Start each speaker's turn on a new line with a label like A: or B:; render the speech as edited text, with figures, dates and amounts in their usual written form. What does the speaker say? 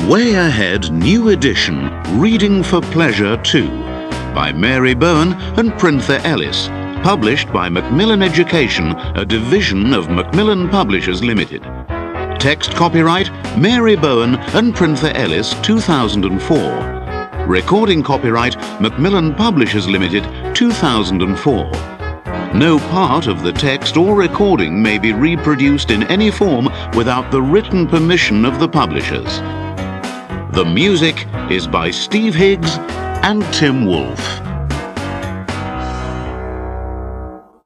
A: Way Ahead New Edition Reading for Pleasure 2 by Mary Bowen and Printher Ellis, published by Macmillan Education, a division of Macmillan Publishers Limited. Text copyright Mary Bowen and Printher Ellis 2004. Recording copyright Macmillan Publishers Limited 2004. No part of the text or recording may be reproduced in any form without the written permission of the publishers. The music is by Steve Higgs and Tim Wolfe.